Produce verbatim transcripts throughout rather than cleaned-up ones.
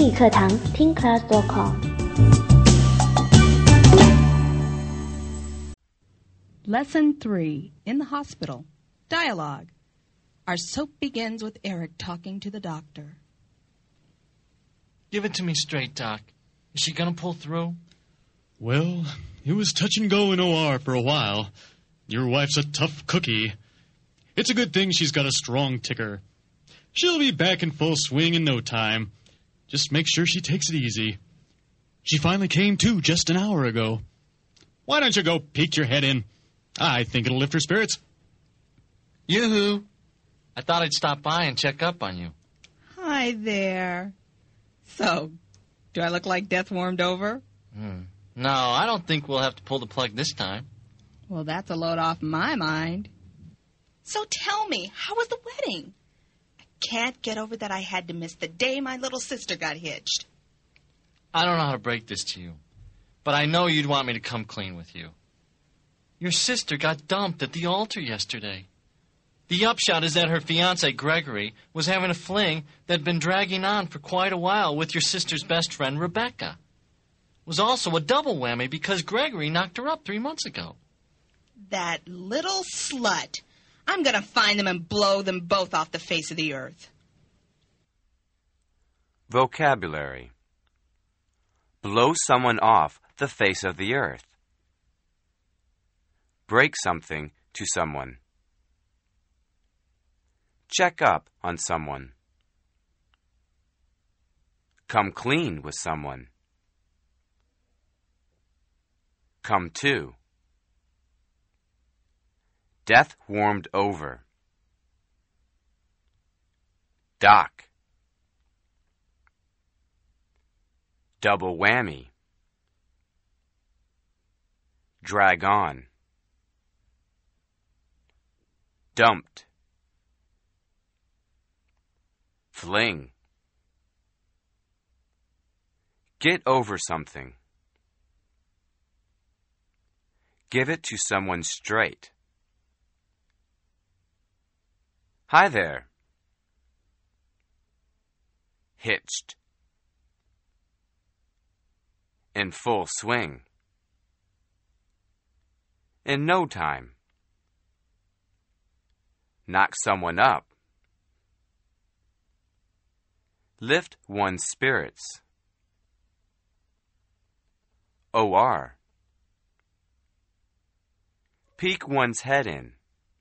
英语课堂听 class dot com。 Lesson three, in the hospital. Dialogue. Our soap begins with Eric talking to the doctor. Give it to me straight, Doc. Is she gonna pull through? Well, it was touch and go in O R for a while. Your wife's a tough cookie. It's a good thing she's got a strong ticker. She'll be back in full swing in no time. Just make sure she takes it easy. She finally came to just an hour ago. Why don't you go peek your head in? I think it'll lift her spirits. Yoo-hoo! I thought I'd stop by and check up on you. Hi there. So, do I look like death warmed over? Hmm. No, I don't think we'll have to pull the plug this time. Well, that's a load off my mind. So tell me, how was the wedding? I can't get over that I had to miss the day my little sister got hitched. I don't know how to break this to you, but I know you'd want me to come clean with you. Your sister got dumped at the altar yesterday. The upshot is that her fiancé, Gregory, was having a fling that had been dragging on for quite a while with your sister's best friend, Rebecca. It was also a double whammy because Gregory knocked her up three months ago. That little slut. I'm going to find them and blow them both off the face of the earth. Vocabulary. Blow someone off the face of the earth. Break something to someone. Check up on someone. Come clean with someone. Come to. Death warmed over. Doc. Double whammy. Drag on. Dumped. Fling. Get over something. Give it to someone straight. Hi there. Hitched. In full swing. In no time. Knock someone up. Lift one's spirits. O R. Peek one's head in.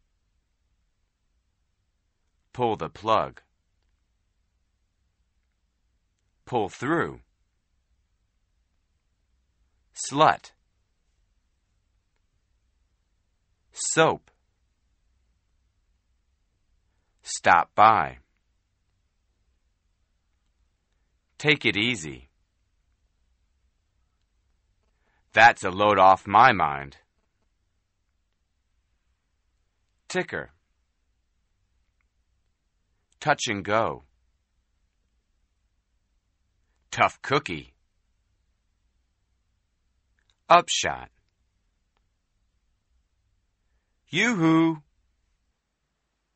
Pull the plug. Pull through. Slut. Soap. Stop by. Take it easy. That's a load off my mind. Ticker. Touch and go. Tough cookie. Upshot. Yoo-hoo!